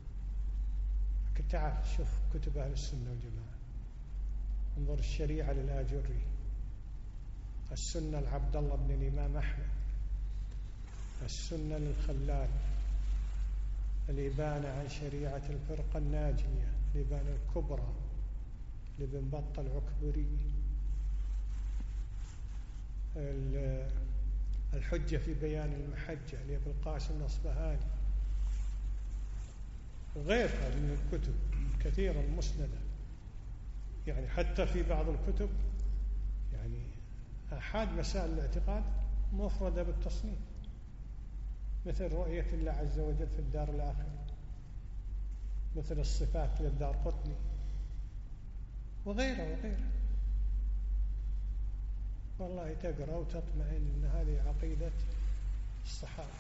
تعال شوف كتب أهل السنة والجماعة، انظر الشريعة للآجري، السنة لعبد الله بن الإمام أحمد، السنة للخلال، الإبانة عن شريعة الفرقة الناجية، الإبانة الكبرى لابن بطة العكبري، الحجة في بيان المحجة لابن القاسم الأصبهاني، وغيرها من الكتب كثيرة المسندة. يعني حتى في بعض الكتب يعني أحد مسائل الاعتقاد مفردة بالتصنيف، مثل رؤية الله عز وجل في الدار الآخرة، مثل الصفات للدار قطني، وغيره وغيره. والله تقرأ وتطمئن أن هذه عقيدة الصحابة.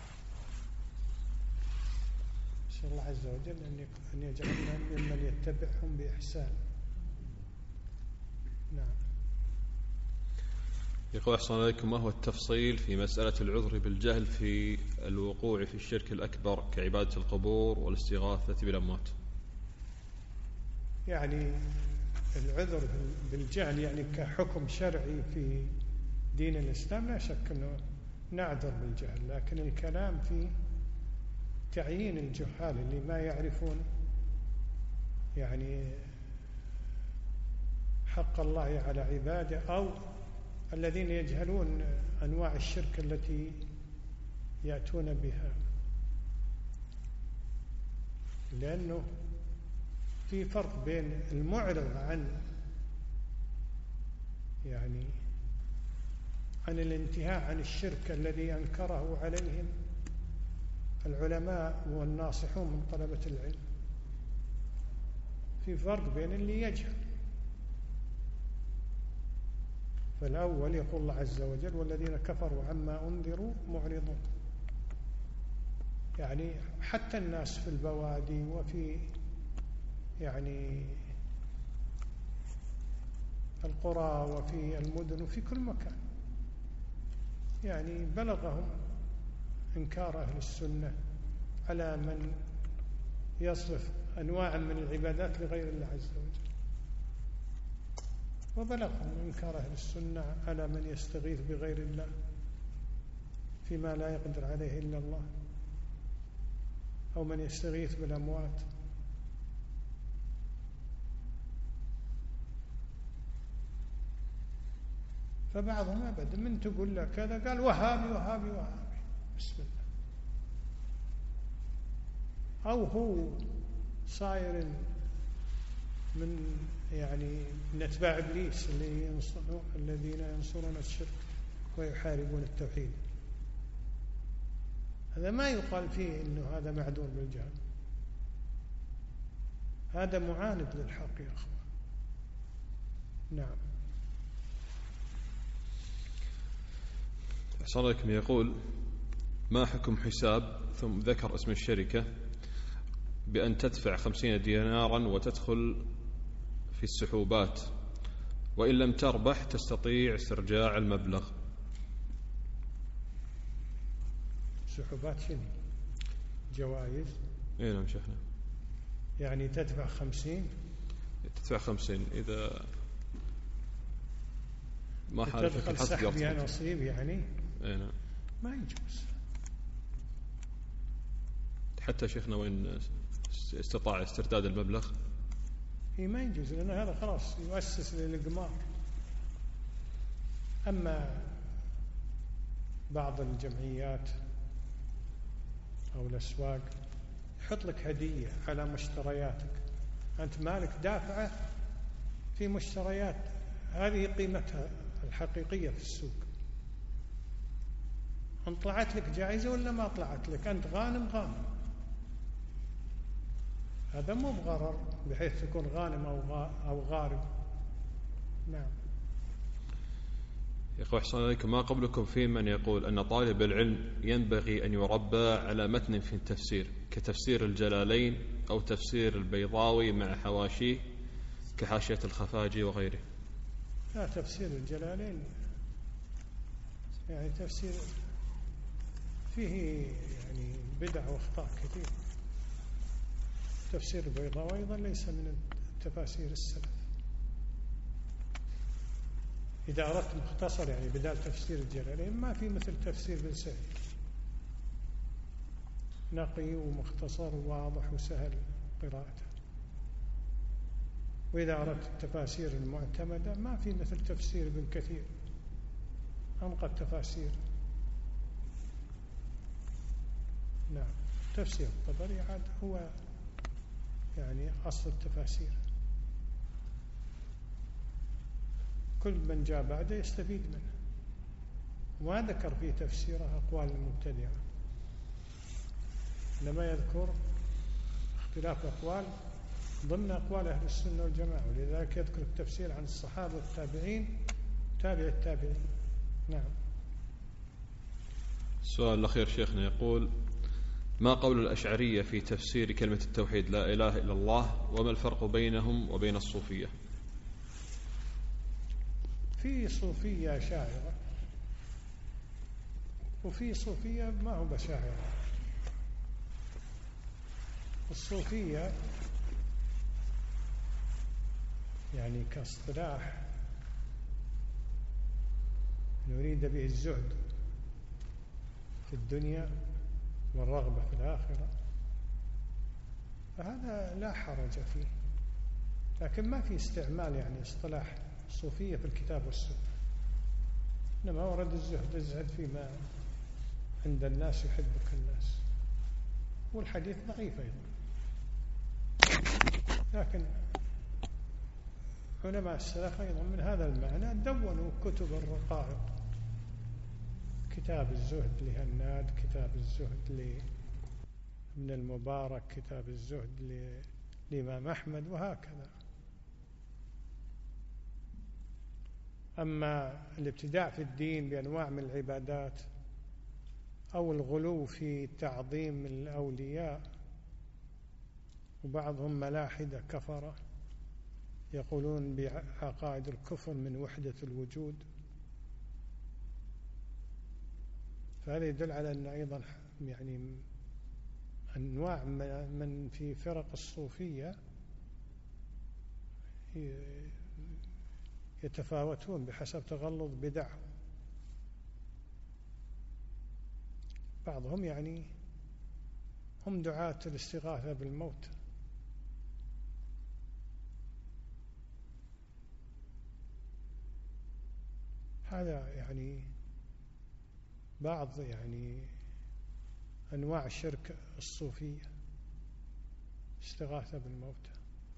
نسأل الله عز وجل أن يجعلنا ممن يتبعهم بإحسان. نعم. يقول أحسن عليكم، ما هو التفصيل في مسألة العذر بالجهل في الوقوع في الشرك الأكبر كعبادة القبور والاستغاثة بالأموات؟ يعني العذر بالجهل يعني كحكم شرعي في دين الإسلام لا شك أنه نعذر بالجهل، لكن الكلام في تعيين الجهال اللي ما يعرفون يعني حق الله على عباده، أو الذين يجهلون أنواع الشرك التي يأتون بها، لأنه في فرق بين المعرض عن يعني عن الانتهاء عن الشرك الذي أنكره عليهم العلماء والناصحون من طلبة العلم، في فرق بين اللي يجهل. فالأول يقول الله عز وجل والذين كفروا عما أنذروا معرضون، يعني حتى الناس في البوادي وفي يعني القرى وفي المدن وفي كل مكان يعني بلغهم إنكار أهل السنة على من يصرف أنواعا من العبادات لغير الله عز وجل، وبلغهم إنكار أهل السنة على من يستغيث بغير الله فيما لا يقدر عليه إلا الله، أو من يستغيث بالأموات. فبعضهم أبدا من تقول له كذا قال وهابي وهابي وهابي، بسم الله. أو هو صاير من يعني من أتباع إبليس اللي ينصرون الذين ينصرون الشرك ويحاربون التوحيد، هذا ما يقال فيه إنه هذا معذور بالجهل، هذا معاند للحق يا أخوان. نعم. أحسن عليكم، يقول ما حكم حساب ثم ذكر اسم الشركة بأن تدفع خمسين دينارا وتدخل في السحوبات، وإن لم تربح تستطيع استرجاع المبلغ؟ سحوبات شنو؟ جوائز؟ اي نعم شيخنا. يعني تدفع خمسين تدفع خمسين إذا ما حالفك الحظ سحب يعني نصيب يعني اي نعم ما يجوز. حتى شيخنا وين استطاع استرداد المبلغ هي ما يجوز، لأن هذا خلاص يؤسس للإقمار. أما بعض الجمعيات أو الأسواق يحط لك هدية على مشترياتك، أنت مالك دافعة في مشتريات هذه قيمتها الحقيقية في السوق، أن طلعت لك جائزة ولا ما طلعت لك، أنت غانم غانم، هذا مو بغرر بحيث تكون غانم أو غارب. نعم. يقول أحسن عليكم، ما قبلكم في من يقول أن طالب العلم ينبغي أن يربى على متن في التفسير كتفسير الجلالين أو تفسير البيضاوي مع حواشيه كحاشية الخفاجي وغيره؟ لا، تفسير الجلالين يعني تفسير فيه يعني بدع واخطاء كثير. تفسير البيضاوي أيضا ليس من تفاسير السلف. إذا أردت مختصر يعني بدال تفسير الجلالين ما في مثل تفسير ابن سعيد، نقي ومختصر وواضح وسهل قراءته. وإذا أردت التفاسير المعتمدة ما في مثل تفسير ابن كثير، أنقى التفاسير. نعم. تفسير الطبري عاد هو يعني أصل التفاسير، كل من جاء بعده يستفيد منه، وما ذكر في تفسيره أقوال المبتدعة، إنما يذكر اختلاف أقوال ضمن أقوال أهل السنة والجماعة، ولذلك يذكر التفسير عن الصحابة والتابعين تابع التابعين. نعم. السؤال الأخير شيخنا يقول ما قول الأشعرية في تفسير كلمة التوحيد لا إله إلا الله، وما الفرق بينهم وبين الصوفية؟ في صوفية شاعرة وفي صوفية ما هو بشاعرة. الصوفية يعني كاصطلاح نريد به الزهد في الدنيا والرغبة في الآخرة، فهذا لا حرج فيه، لكن ما في استعمال يعني اصطلاح الصوفية في الكتاب والسنة، إنما ورد الزهد، الزهد فيما عند الناس يحبك الناس، والحديث ضعيف أيضا. لكن علماء السلف أيضا من هذا المعنى دونوا كتب الرقائق، كتاب الزهد لهناد، كتاب الزهد لابن المبارك، كتاب الزهد للإمام أحمد، وهكذا. أما الابتداع في الدين بأنواع من العبادات أو الغلو في تعظيم الأولياء، وبعضهم ملاحدة كفرة يقولون بعقائد الكفر من وحدة الوجود، فهذا يدل على أن أيضا يعني أنواع من في فرق الصوفية يتفاوتون بحسب تغلظ بدعهم. بعضهم يعني هم دعاة الاستغاثة بالموت، هذا يعني بعض يعني أنواع الشرك الصوفية، استغاثة بالموت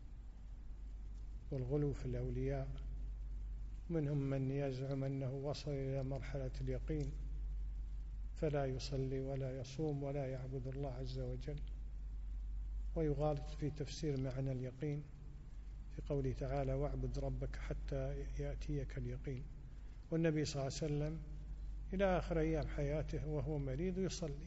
والغلو في الأولياء. منهم من يزعم أنه وصل إلى مرحلة اليقين فلا يصلي ولا يصوم ولا يعبد الله عز وجل، ويغالط في تفسير معنى اليقين في قوله تعالى واعبد ربك حتى يأتيك اليقين. والنبي صلى الله عليه وسلم إلى آخر أيام حياته وهو مريض يصلي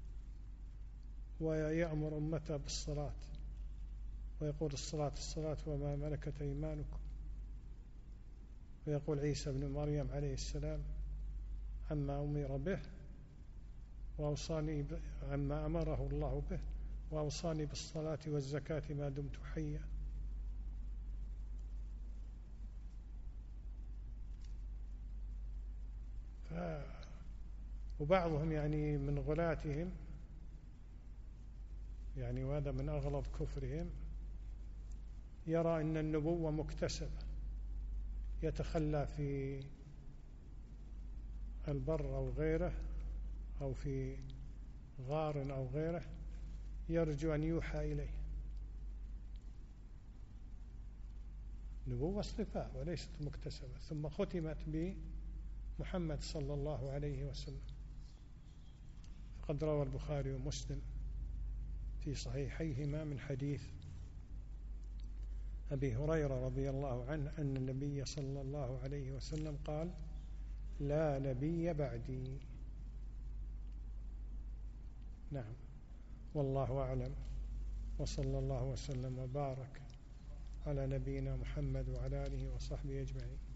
ويأمر أمته بالصلاة ويقول الصلاة الصلاة وما ملكت أيمانكم، ويقول عيسى بن مريم عليه السلام عما أمر به وأوصاني عما أمره الله به وأوصاني بالصلاة والزكاة ما دمت حيا. ف... وبعضهم يعني من غلاتهم يعني وهذا من أغلظ كفرهم يرى أن النبوة مكتسبة، يتخلى في البر أو غيره أو في غار أو غيره يرجو أن يوحى إليه. نبوة اصطفاء وليست مكتسبة، ثم ختمت بمحمد صلى الله عليه وسلم. فقد روى البخاري ومسلم في صحيحيهما من حديث أبي هريرة رضي الله عنه أن النبي صلى الله عليه وسلم قال لا نبي بعدي. نعم، والله أعلم، وصلى الله وسلم وبارك على نبينا محمد وعلى آله وصحبه أجمعين.